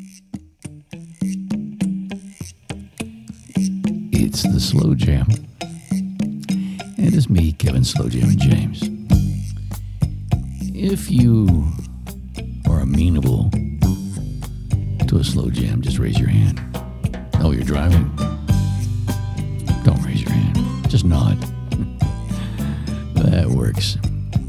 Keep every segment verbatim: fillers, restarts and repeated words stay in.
It's the Slow Jam. And it's me, Kevin Slow Jammin' James. If you are amenable to a slow jam, just raise your hand. Oh, you're driving? Don't raise your hand. Just nod. That works.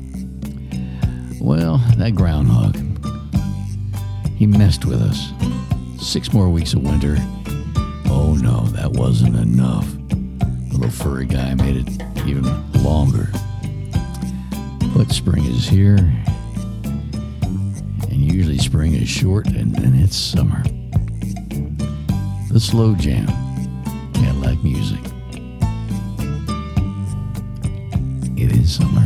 Well, that groundhog, he messed with us. Six more weeks of winter. Oh no, that wasn't enough. The little furry guy made it even longer. But spring is here, and usually spring is short, and then it's summer. The Slow Jam, Cadillac music. It is summer.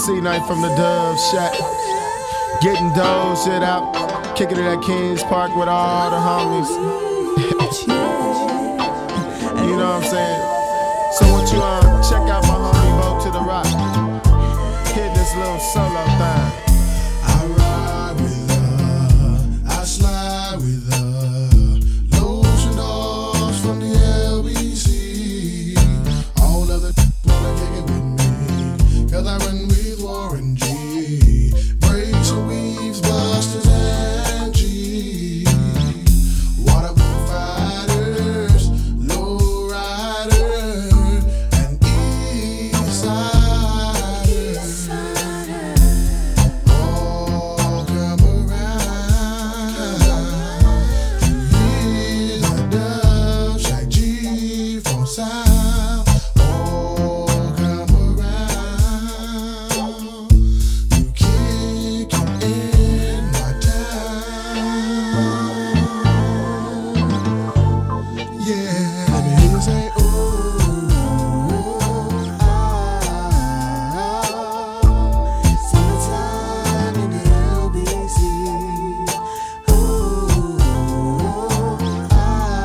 C night from the Dove Shack. Getting dough, shit out. Kicking it at Kings Park with all the homies. You know what I'm saying? So what you um check out my homie Vote to the Rock. Hit this little solo thing. I ride with her, I slide with her. Lotion doors from the L B C. All of the wanna kick it with me, cause I run with Warren G. Breaks and weaves, busters and G. Waterproof fighters, low riders, and east siders. All come around. Here's a Dove Shack G from South. All come around. You kick it in my town. Yeah, let me hear you say, ooh, ah, summertime in the L B C. Ooh, ah,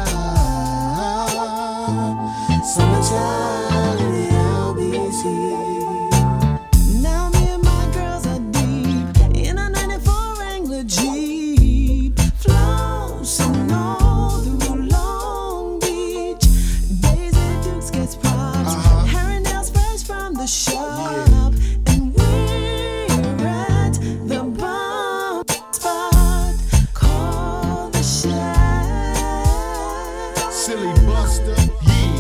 summertime in the L B C. Now me and my girls are deep in a ninety-four Wrangler Jeep, flossing all through Long Beach. Daisy Dukes gets props, Uh-huh. hair and nails fresh from the shop, and we're at the bomb spot called the Shack. Silly Buster, yeah.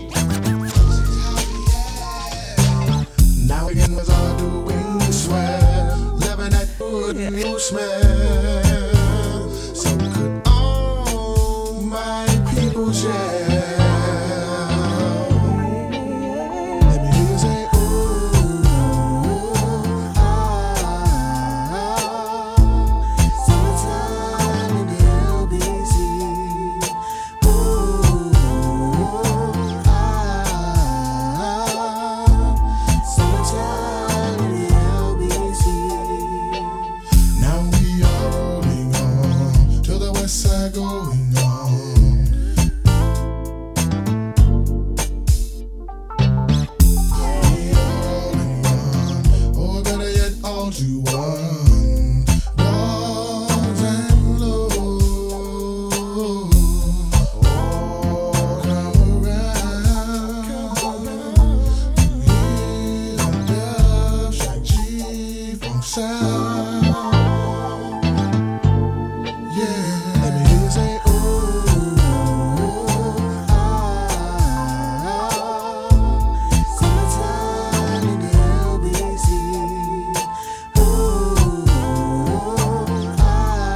Now again, was all doing swell, living that good new smell. So could all my people share? Let me hear you say, ooh, ah, summertime in the L B C. Ooh, ah, summertime in the L B C. Now we are rolling on to the west side going on. We are rolling on, or better yet, all to one. Dogs and lows, all come around. Here's a Dove Shack G from South. Yeah, let me hear you say, ooh, ah, summertime in the L B C. Ooh, ah,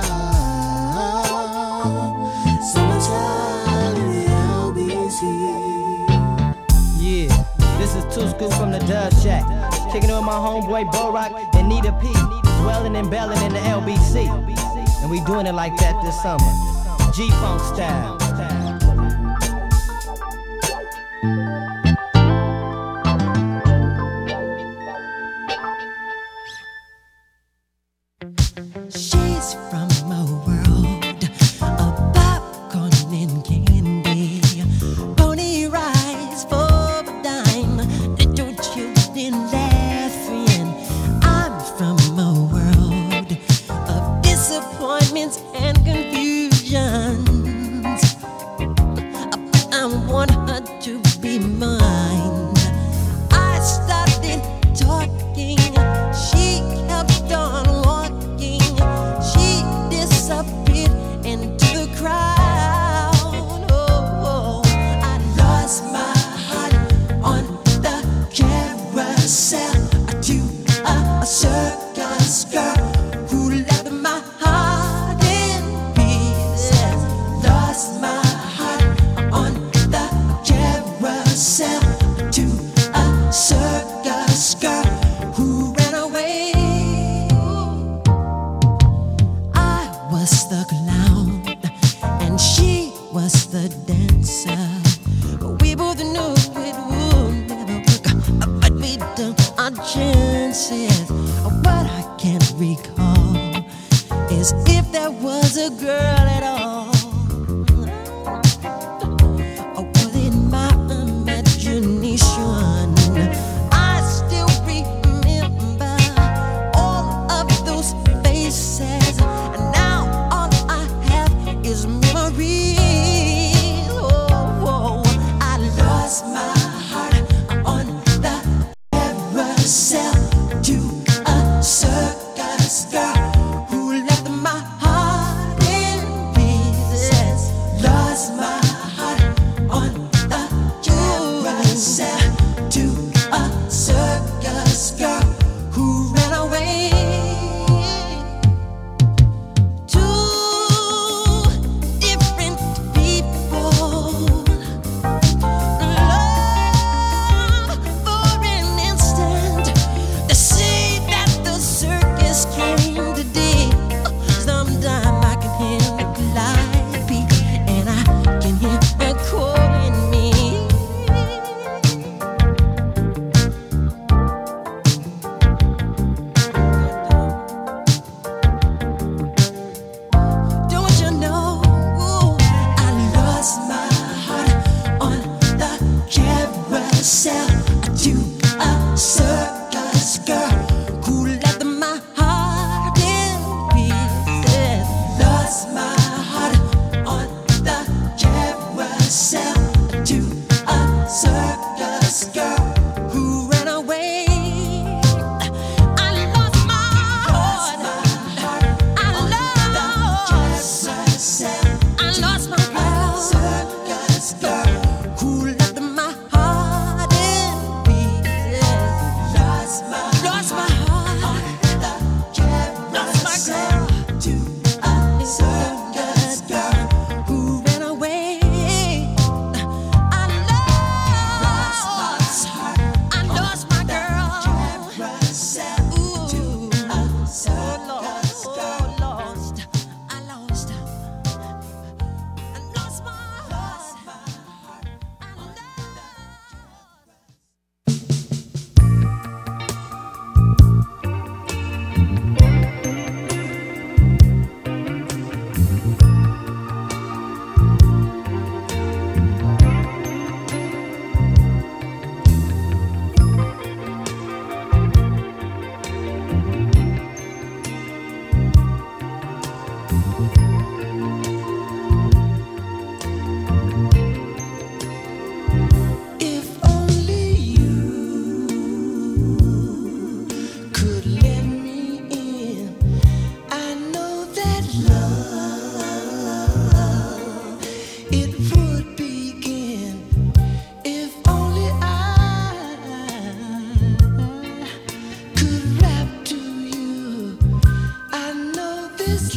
summertime in the L B C. Yeah, this is Two Scoops from the Dove Shack. Kicking it with my homeboy Bo Rock and Nita P. Dwelling and belling in the L B C. And we doing it like that this summer. G-Funk style. She's from a world of popcorn and candy, pony rides for a dime, little children laughing. I'm from a world of disappointments and confusions. I want her to be mine. I started talking, she kept on walking. She disappeared into the crowd. Oh, I lost my heart on the carousel to a, a circus girl who left my heart in pieces. Lost my heart on the carousel to a circus girl who ran away. I was the clown and she was the dancer. We both knew it would never work, but we took our chances. what I can't recall is if there was a girl at all. Or was it my imagination? I still remember all of those faces, and now all I have is memories. Oh, oh, I lost my heart on the carousel to a circus girl who left my heart in pieces. Lost my heart on the carousel to a circus girl who ran away. Two different people, love for an instant, to say that the circus came today. Sometime I can hear the calliope, and I can hear her calling me. Don't you know I lost my heart on the carousel to a circus girl who left my heart in pieces. Lost my heart on the carousel to a circus girl who ran away. I lost my heart. I lost. I lost my girl. Circus girl who left my heart in pieces. Lost my lost my heart on the carousel to a circus girl who ran away. I lost my heart. I lost my girl. Ooh, to a circus girl. Lost. I lost. I lost my heart. I lost. If only you could let me in. I know that love it would begin. If only I could rap to you. I know this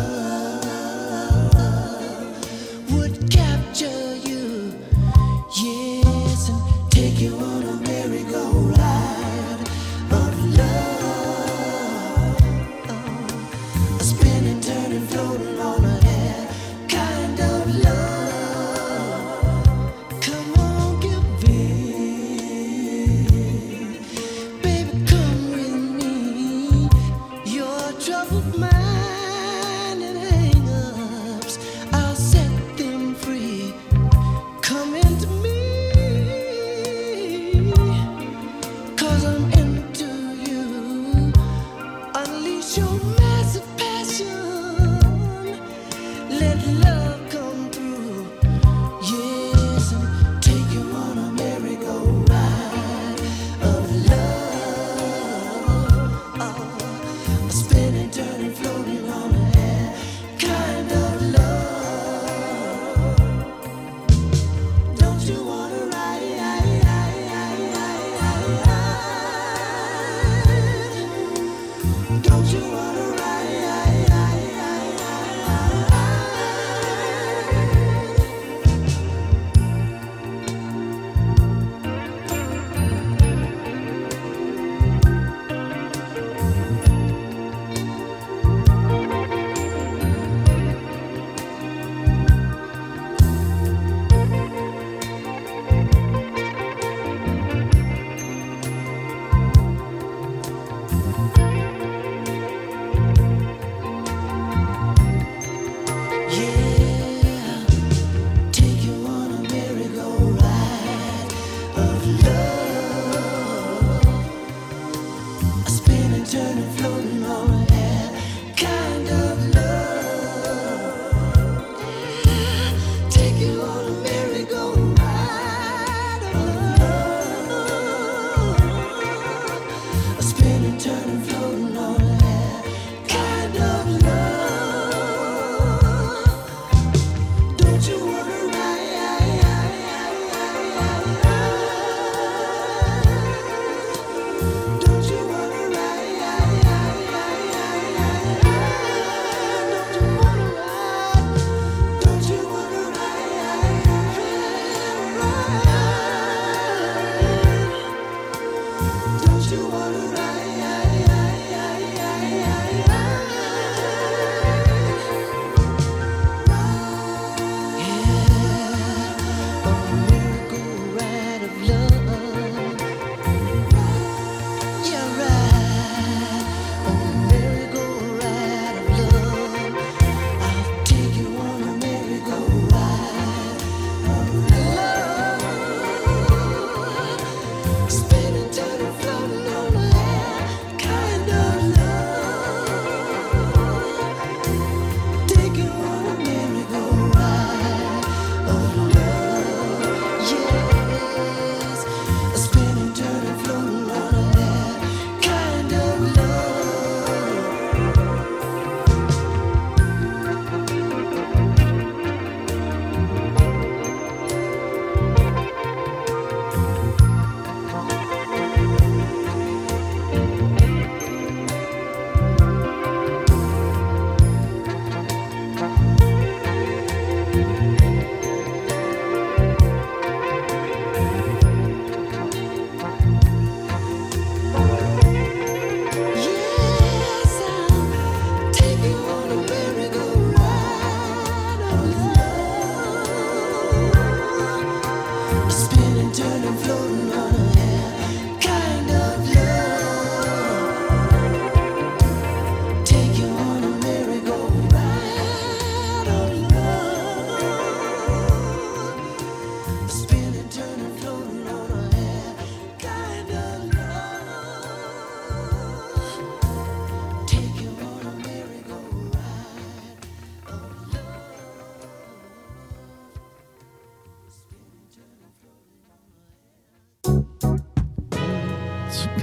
love would capture you. Yes, and take you on a merry-go-round of love. A spinning, turning, floating on a air kind of love. Come on, give in. Baby, come with me. Your troubled mind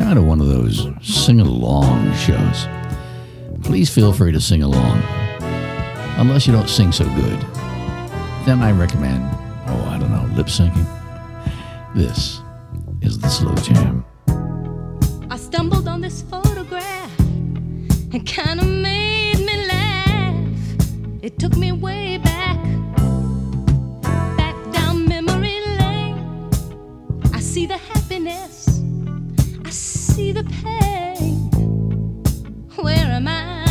kind of one of those sing-along shows. Please feel free to sing along. Unless you don't sing so good. Then I recommend, oh, I don't know, lip syncing. This is the Slow Jam. I stumbled on this photograph. It kind of made me laugh. It took me way back, back down memory lane. I see the happiness, I see the pain. Where am I?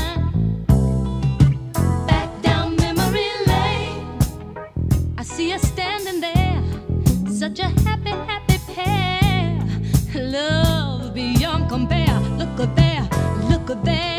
Back down memory lane. I see us standing there, such a happy, happy pair. Love beyond compare. Look at there, look at there.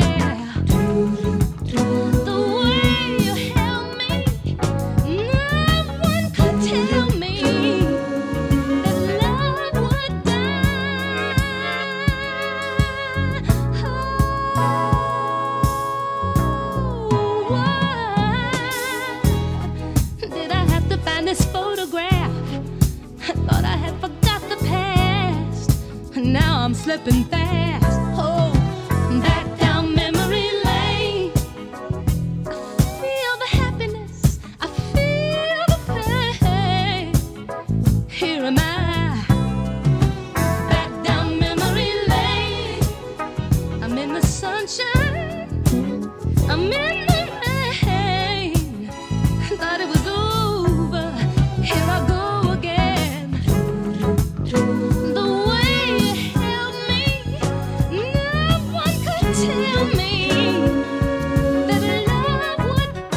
This photograph, I thought I had forgot the past. Now I'm slipping fast. Oh, back down memory lane. I feel the happiness, I feel the pain. Here am I, back down memory lane. I'm in the sunshine, I'm in the rain. Thought it was over. Here I go again. The way you held me, no one could tell me that love would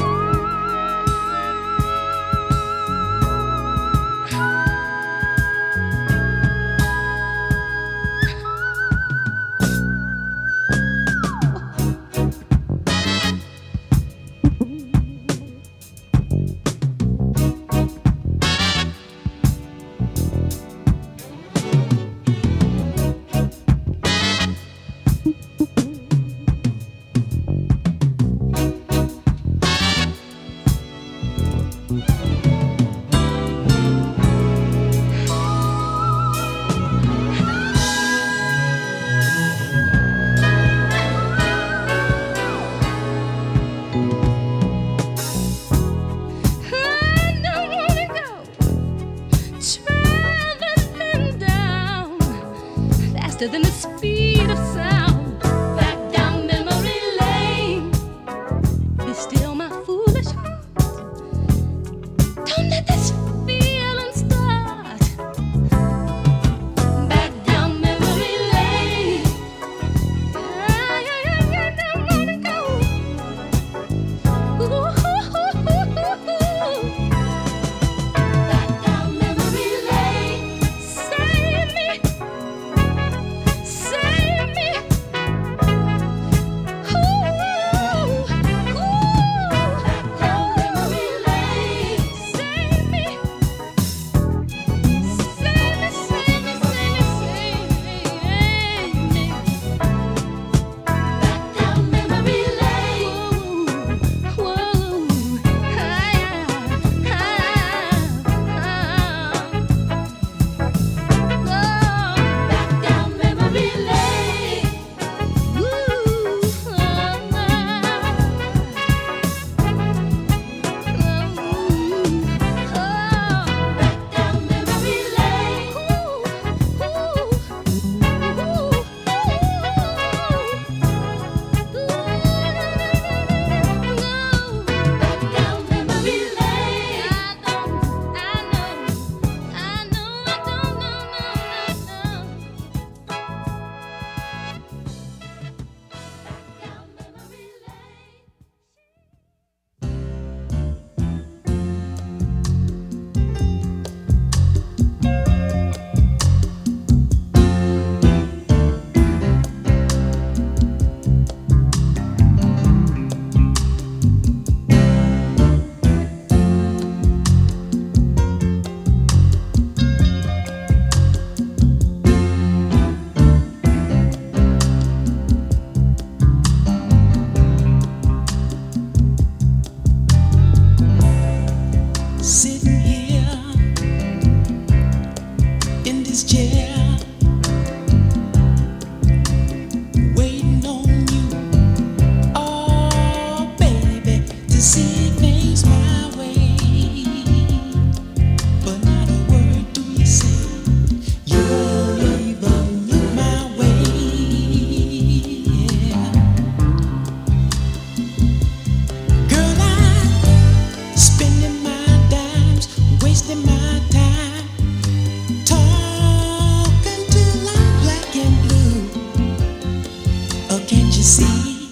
you see?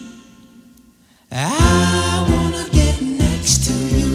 I wanna get next to you.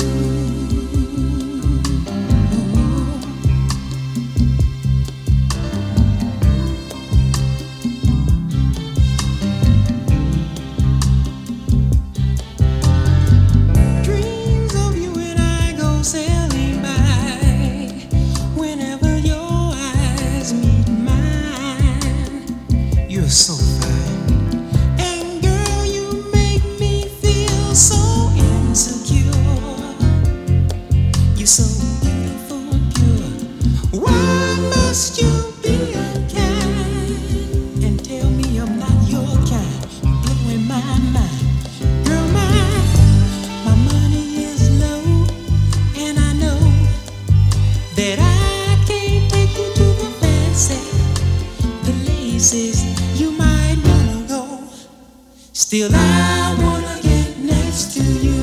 Dreams of you and I go sailing by. Whenever your eyes meet mine, you're so fine. And girl, you make me feel so insecure. You're so beautiful and pure. Why must you be unkind and tell me I'm not your kind? Blowing my mind. Girl, my, my money is low, and I know that I can't take you to the fancy places you might wanna go. Still, I wanna get next to you.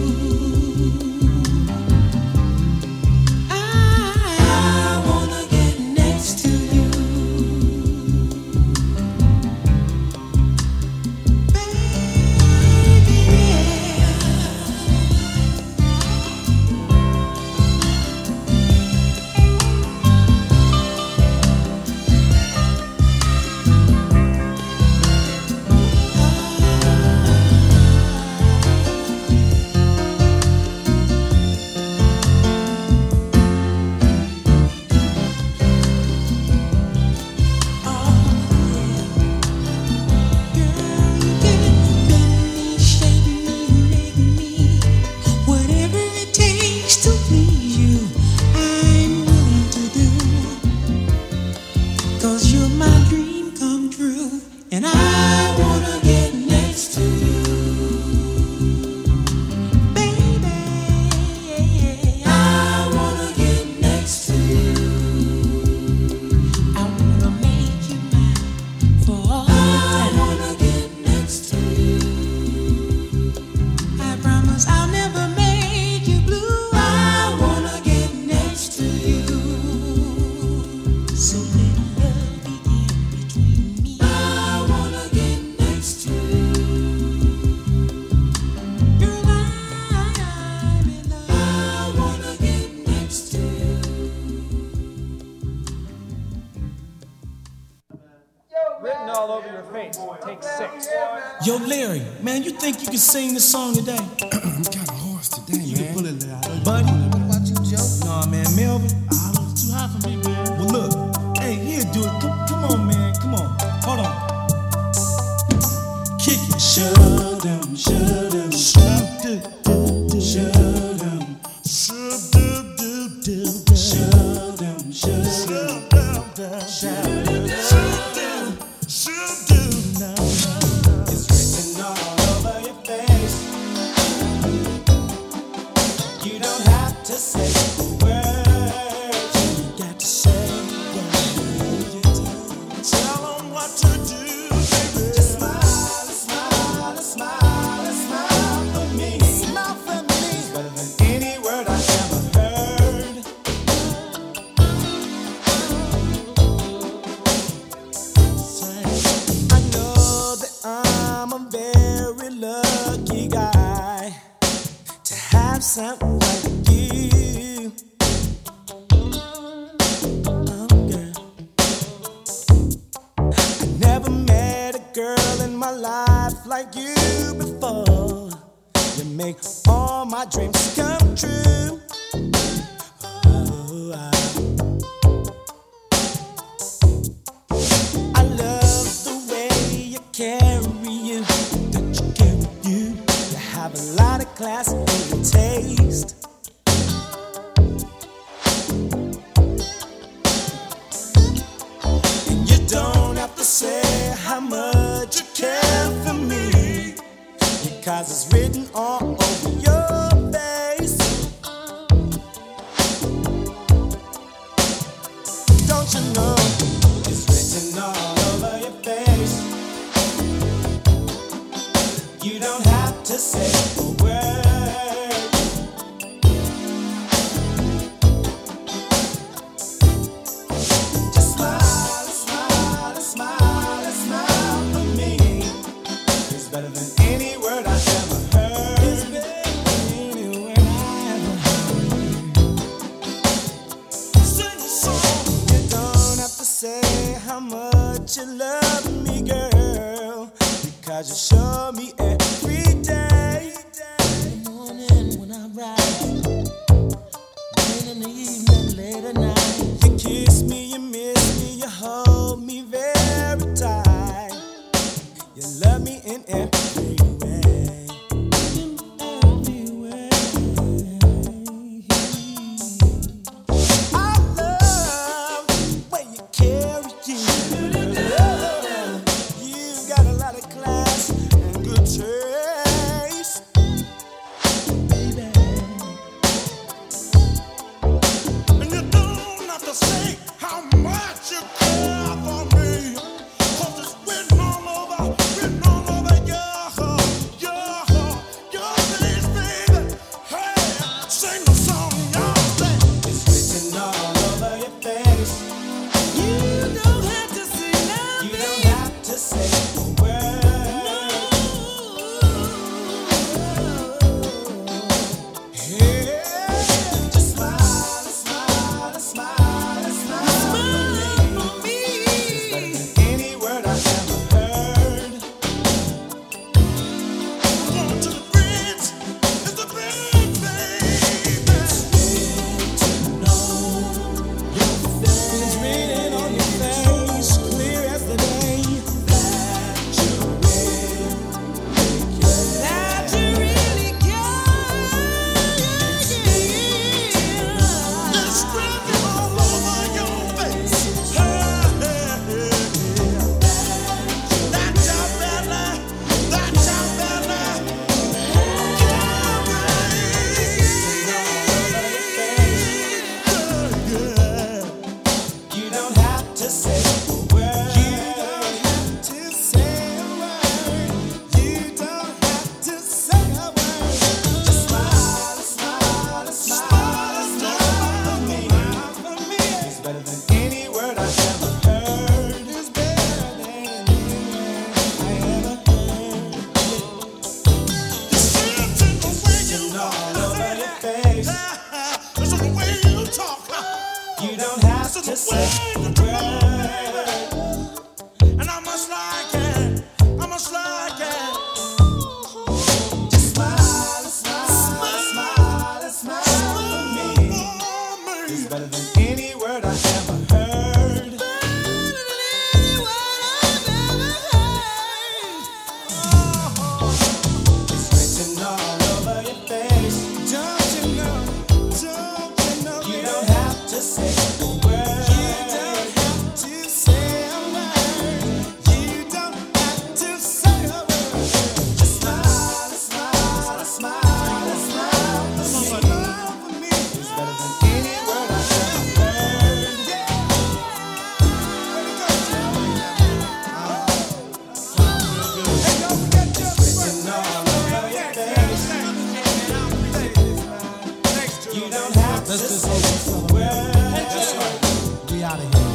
I, I wanna get next to you. Baby, yeah. Whatever it takes to please you, I'm willing to do. 'Cause you're my dream come true, and I wanna get next to you. Baby, I wanna get next to you. I wanna make you mine for all time. I wanna get next to you. I promise I'll never make you blue. I wanna get next to you. So let love begin between me. I wanna get next to you. Girl, I'm in love. I wanna get next to you. Written all over your face. Take six. Yo, Larry, man, you think you can sing this song today? I'm kind of hoarse today, You man. can pull it out. Buddy? What about you, Joe? Nah, man, Melvin? Ah, it's too high for me, man. Well, look. Hey, here, dude. Come, come on, man. Come on. Hold on. Kick it. Shut down, shut down. Shut down, shut down. Shut down, shut down. Shut down, shut down. Shut down. It's written all over your face. You don't have to say the words. You got to say what tell them what to do, baby. Just smile, smile, smile, smile for me. Smile for me. It's better than any word I ever heard. I know that I'm a very lucky guy to have someone like you. Oh, girl. I never met a girl in my life like you before. You make all my dreams come true. Oh, I I love the way you carry you, that you carry you. You have a lot of class and good taste. And you don't have to say how much you care for me, because it's written all over your face. Don't you know? It's written all over your face. You don't have to say a word. Just smile, smile, smile, smile for me. better than any word I ever heard. It's better than any word I ever heard. Sing a song. You don't have to say how much you love me, girl, because you show me every day. In the morning when I ride, late in the evening, late at night, you kiss me, you miss me, you hold me very tight. You love me in every way. In every way. I love the way you carry you. You got a lot of class and good taste, baby. And you don't have to say how much you care for me, 'cause it's written all over, written all over your, your, your face, baby. Hey, sing the song, y'all. It's written all over your face. You don't have to say nothing. You don't have to say a word. Yeah, just smile, smile, smile, smile for me. It's better than any word I ever heard. Going to the bridge, it's the bridge, baby. It's written on your face, clear as the day, that you really care. That you really care. It's written all over your face. Hey, hey, hey. That your belly, that your belly, you don't have to say a word. You don't have to say a word. You don't have to say a word. Just smile, smile, smile, smile for me. It's better than any word I ever heard. It's better than any word I ever heard. It's written all over your face. It's the way you talk. You don't have to say a word. And I must like it. I must like it. Just smile, smile, smile, smile for me. It's better than any word I ever heard. It's written all over your face. Don't you know? Don't you know? You don't have to say a word. You don't have to say a word. You don't have to say a word. Just smile, smile, smile, smile for me. It's better than any word I ever heard. Yeah. Way to go, Joe. Hey, don't forget your written all over your face. You don't have to say a word. That's right. We out of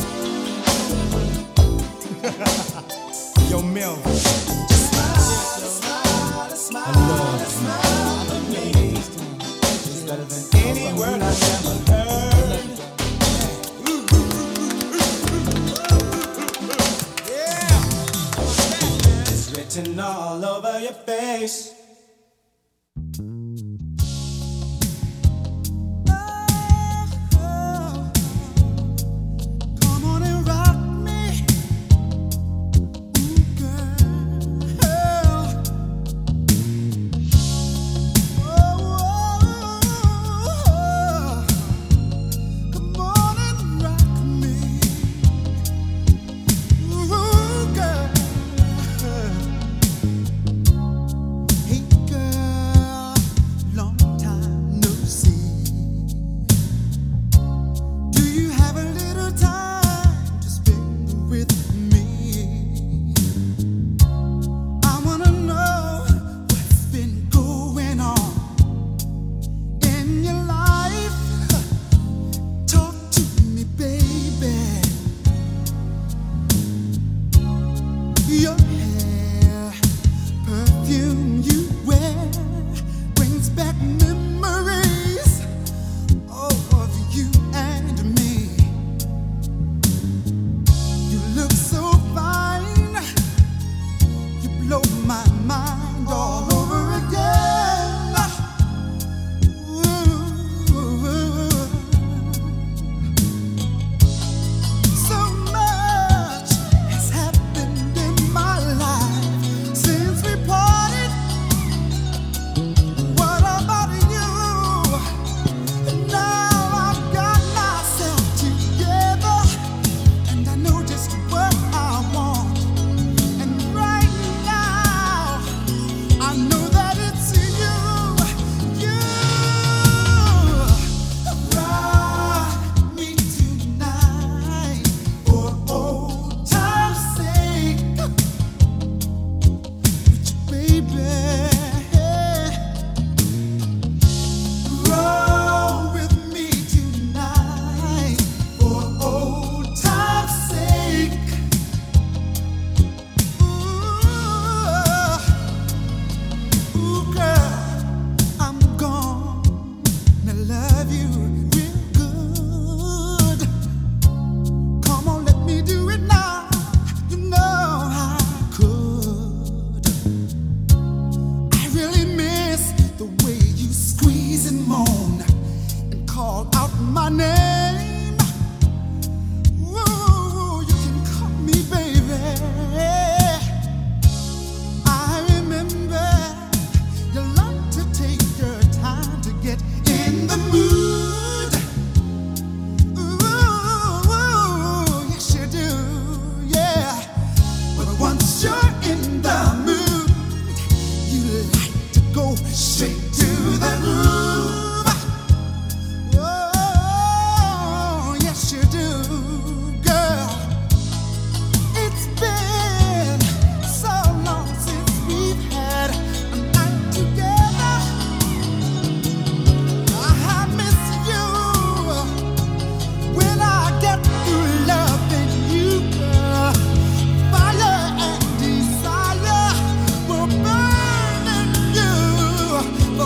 here. Yo, Mel. Just smile, smile, smile, smile for me. It's better than any word I ever heard. Yeah. It's written all over your face. Come on and rock me, ooh, girl. Oh, come on and rock me, ooh, girl. Hey, straight to the groove. Oh, yes you do, girl. It's been so long since we've had a night together. I miss you when I get through loving you, girl. Fire and desire will burn in you.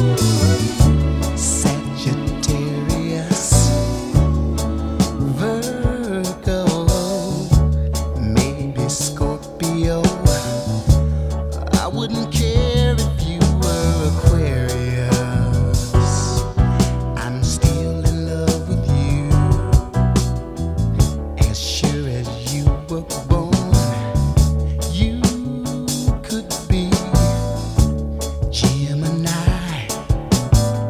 Sagittarius, Virgo, maybe Scorpio. I wouldn't care if you were Aquarius. I'm still in love with you. As sure as you were born, you could be Gemini,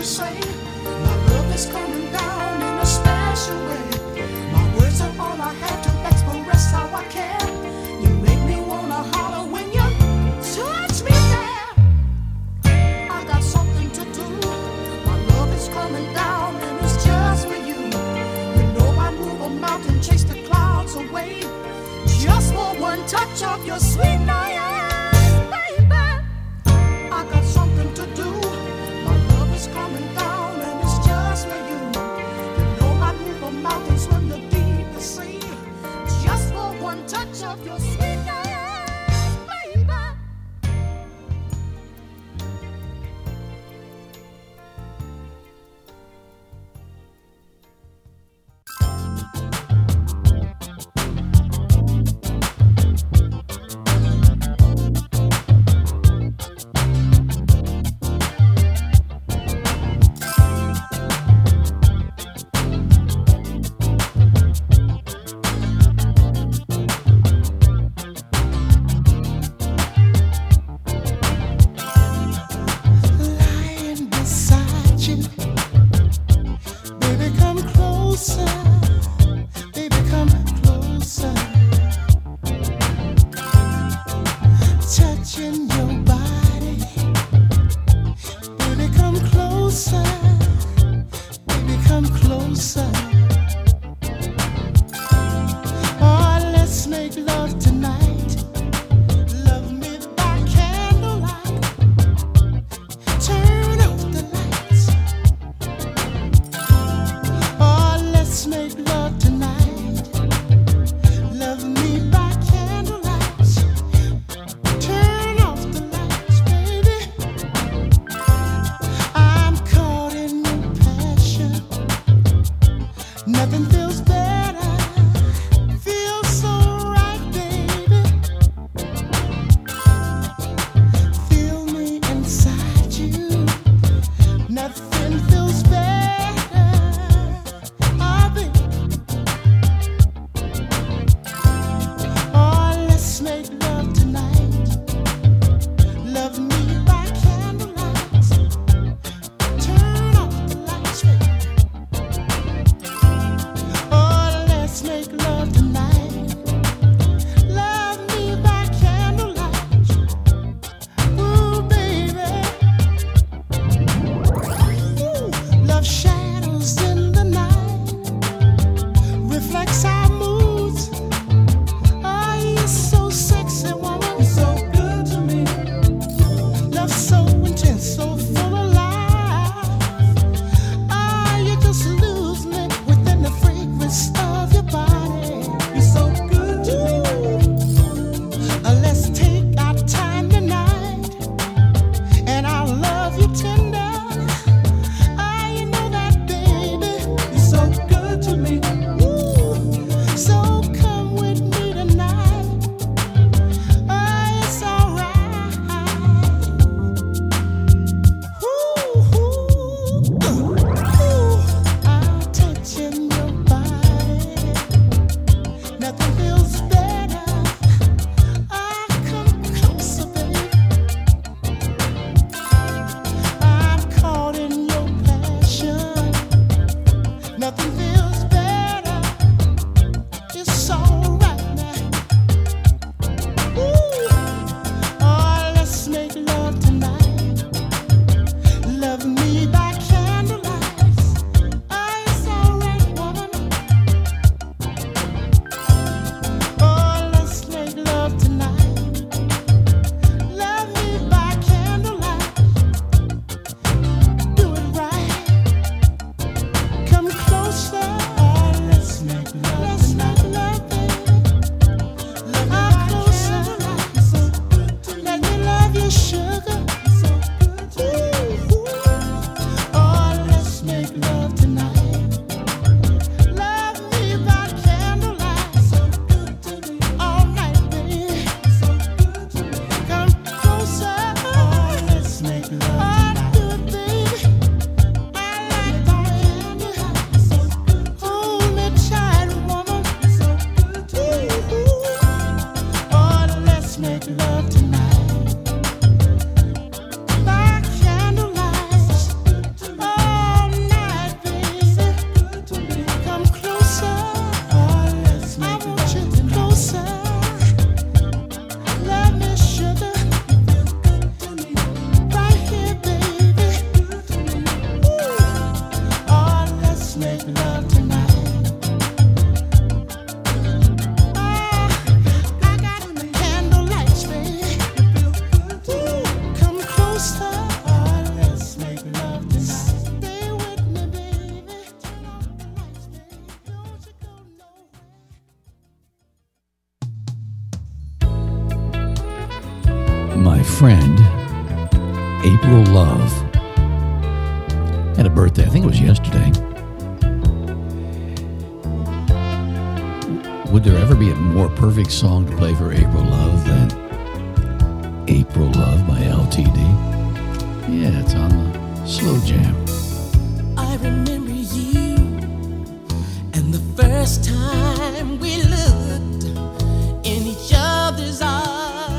say. My love is coming down in a special way. My words are all I have to express how I care. You make me wanna holler when you touch me there. I got something to do. My love is coming down and it's just for you. You know I move a mountain, chase the clouds away, just for one touch of your sweet eyes, baby. I got something to do. My love is coming down and it's just for you. You know I move a mountain, swim the deepest sea, just for one touch of your sweet eyes, baby. Lying beside you, baby, come closer. Baby, come closer. Touching your body, baby, come closer. Baby, come closer. Oh, let's make love tonight. Love me by candlelight. Turn off the lights. Oh, let's make love tonight. Love me by candlelight. Turn off the lights, baby. I'm caught in friend, April Love, had a birthday. I think it was yesterday. Would there ever be a more perfect song to play for April Love than April Love by L T D? Yeah, it's on the Slow Jam. I remember you and the first time we looked in each other's eyes.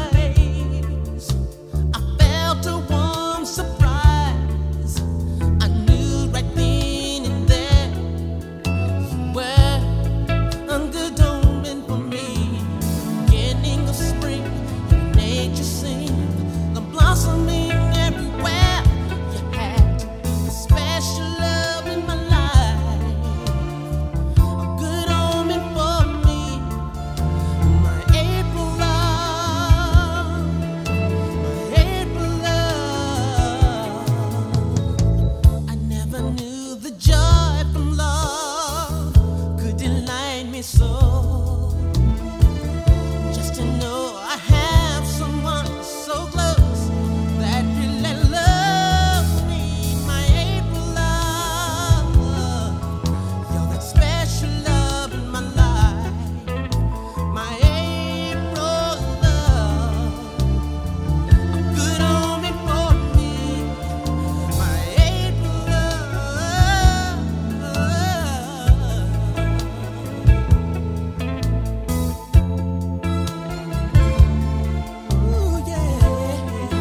I felt a warm surprise. I knew right then and there you were a good omen for me. Beginning of spring, nature sing, the blossoming everywhere. You had a special love in my life, a good omen for me, my April love, my April love. I never knew the joy from love could delight me so. Just to know I have someone so close that really loves me, my April love. You're that special love in my life, my April love. A good omen for me, my April love. Ooh, yeah.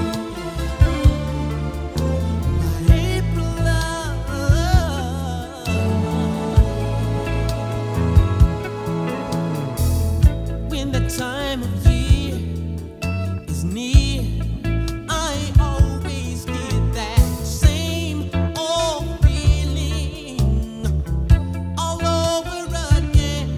My April love. When the time of year is near, I always get that same old feeling all over again.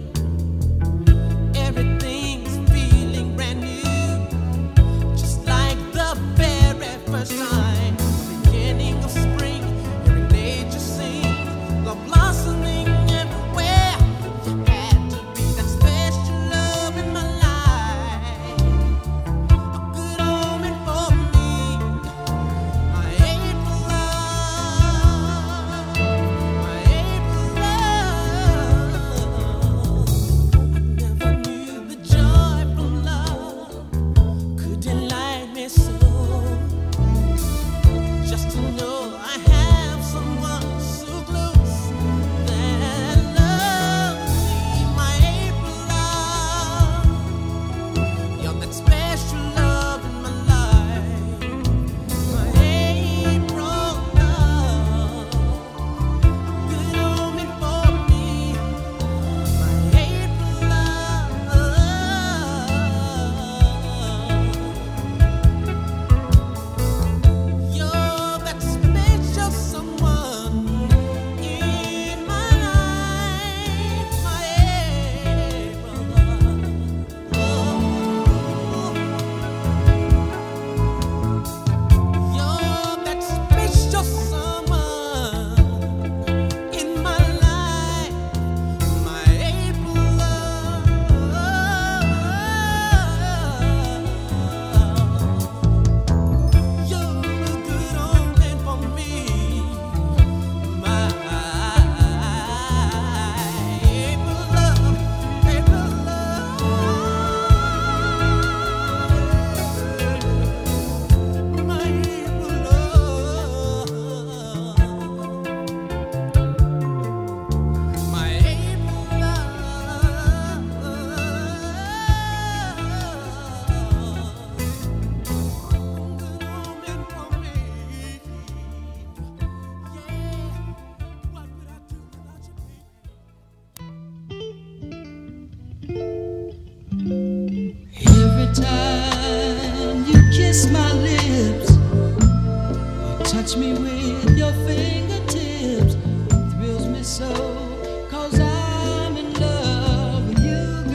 Everything's feeling brand new, just like the very first time. Beginning of spring, hearing nature sing, the blossoming everywhere. You had to be that special love in my life, a good omen for me, my April love, my April love. I never knew the joy from love could delight me so. Just to know I have someone so close that loves me, my April love. You're that special love in my life, my April love. Good omen for me, my April love. You're that special someone in my life, my April love. You're that special someone in my life, my April love. You're a good omen for me, my April love, April love, my April love, my April Every time you kiss my lips or touch me with your fingertips, it thrills me so, 'cause I'm in love with you,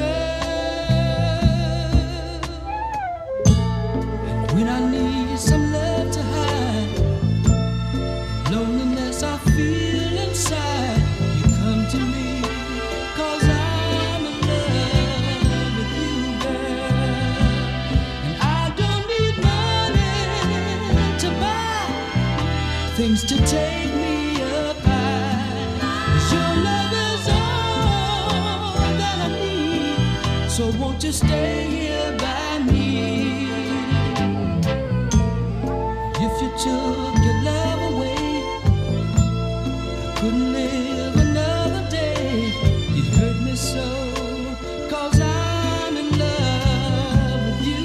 girl. And when I need some love to hide, loneliness I feel inside, you come to me, 'cause I'm in love with you, girl. And I don't need much seems to take me up high. 'Cause your love is all that I need. So won't you stay here by me? If you took your love away, I couldn't live another day. It hurt me so, 'cause I'm in love with you,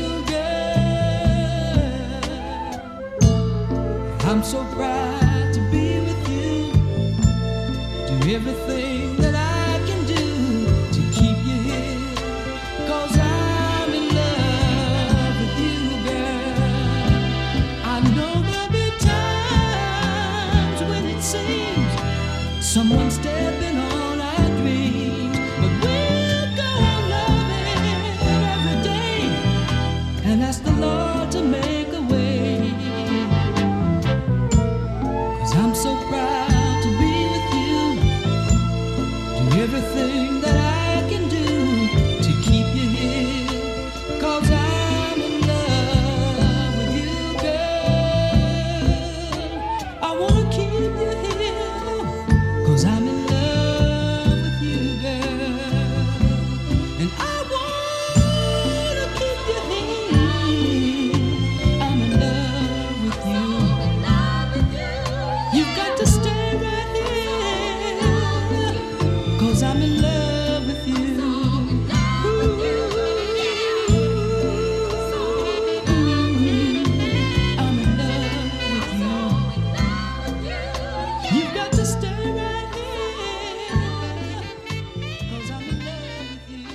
girl. I'm so proud to be with you. Do everything that I can do to keep you here, 'cause I'm in love with you, girl. I know there'll be times when it seems someone's stepping on our dreams, but we'll go on loving every day and ask the Lord to make a way. 'Cause I'm so proud to be with you. Do everything that I can do to keep you here, 'cause I'm in love with you, girl. I wanna keep you here, 'cause I'm in love with you, girl. And I wanna keep you here. I'm in love with you. You've got to stay right here, 'cause I'm in love with you. I'm in love with you. You've got to stay right here, 'cause I'm in love with you.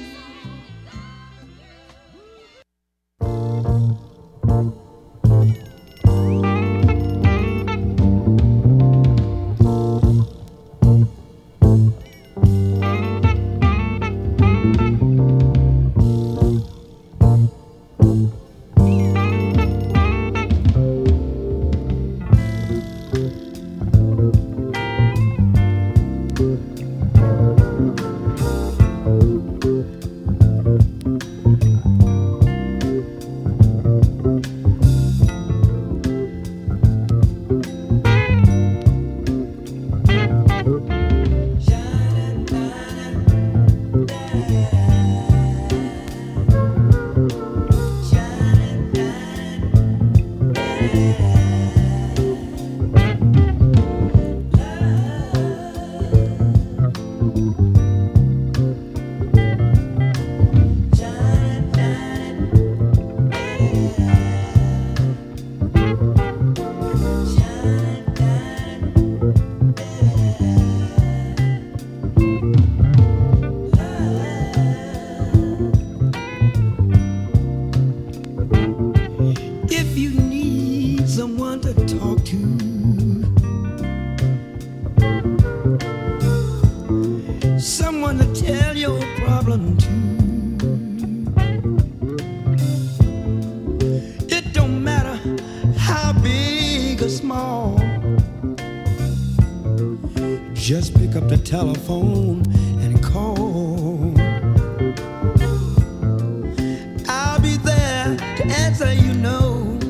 If you need someone to talk to, someone to tell your problem to, it don't matter how big or small, just pick up the telephone and call. I'll be there to answer, you know.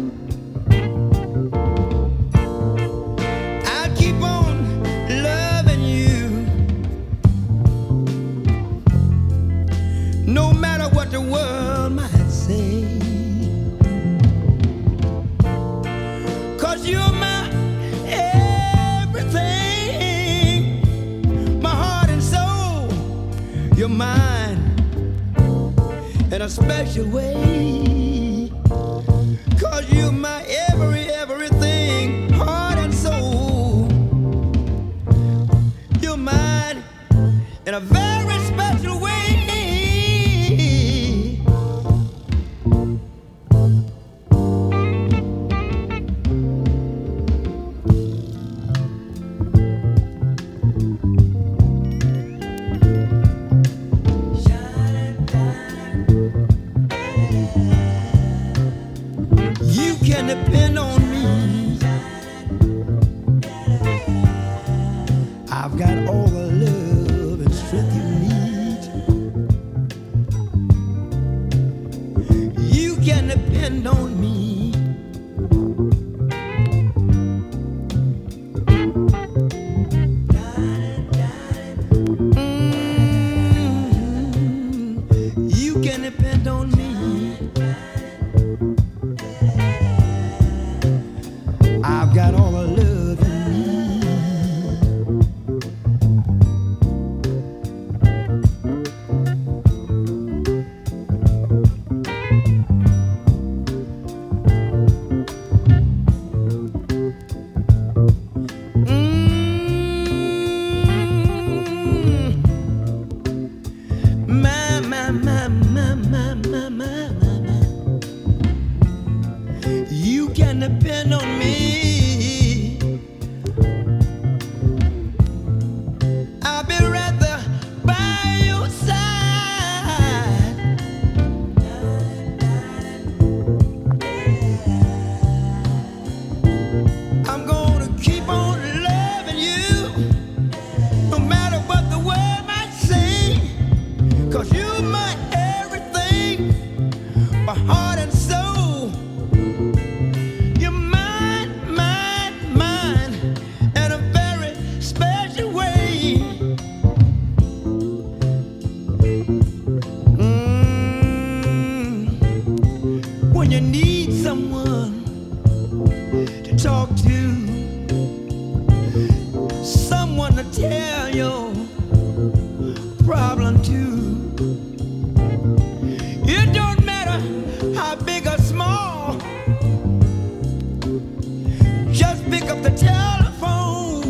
I'll keep on loving you, no matter what the world might say. 'Cause you're my everything, my heart and soul. You're mine in a special way. 'Cause you're my every, everything, heart and soul. You're mine in a very special way. You can depend on me. I've got all the love and strength you need. You can depend on me. wanna tell your problem too. It don't matter how big or small. Just pick up the telephone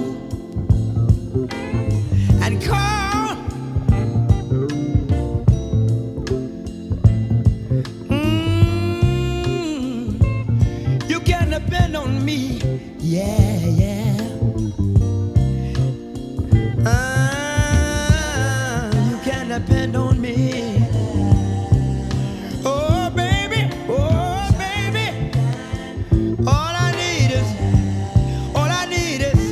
and call. Mm, you can depend on me. Yeah, yeah. Ah, you can depend on me. Oh, baby, oh, baby. All I need is, all I need is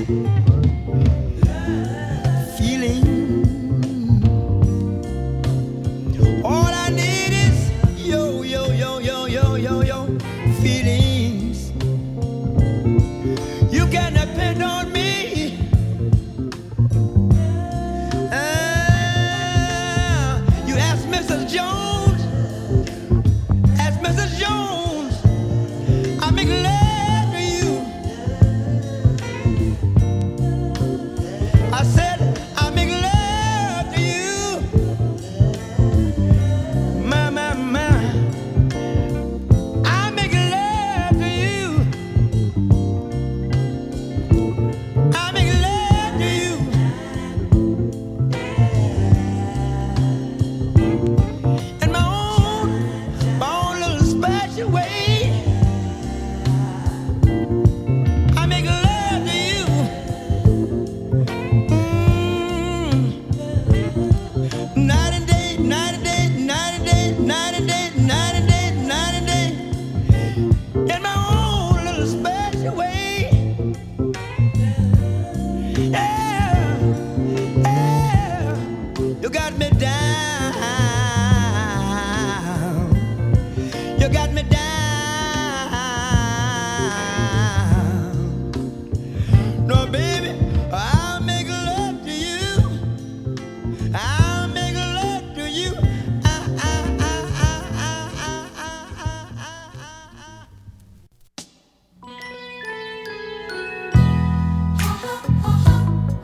feeling. All I need is yo, yo, yo, yo, yo, yo, yo, feelings. You can depend on me. Ah, you ask Missus Jones, ask Missus Jones, I make love to you. I said I make love to you. My, my, my. I make love to you. I make love to you. In my own, my own little special way. I make love to you. Mm. Night and day, night and day, night and day, night and day, night and day, night and day. In my own little special way. Yeah, yeah. You got me down. You got me down. No, baby, I'll make love to you. I'll make love to you. Ah, ah, ah, ah, ah, ah, ah, ah, ah, ah.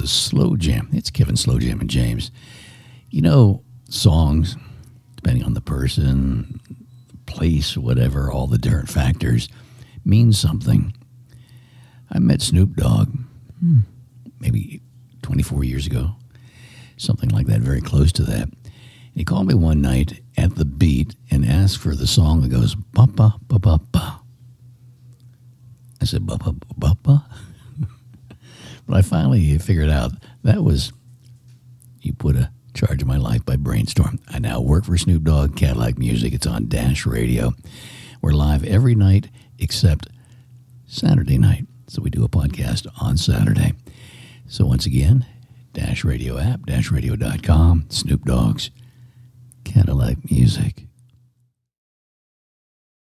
was Slow Jam. It's Kevin Slow Jam and James. You know, songs, depending on the person, place, whatever, all the different factors, means something. I met Snoop Dogg hmm, maybe twenty-four years ago, something like that, very close to that. He called me one night at the beat and asked for the song that goes, ba-ba, ba-ba-ba. I said, ba-ba, ba-ba. But I finally figured out that was You Put a Charge of My Life by Brainstorm. I now work for Snoop Dogg Cadillac Music. It's on Dash Radio. We're live every night except Saturday night. So we do a podcast on Saturday. So once again, Dash Radio app, dash radio dot com, Snoop Dogg's Cadillac Music.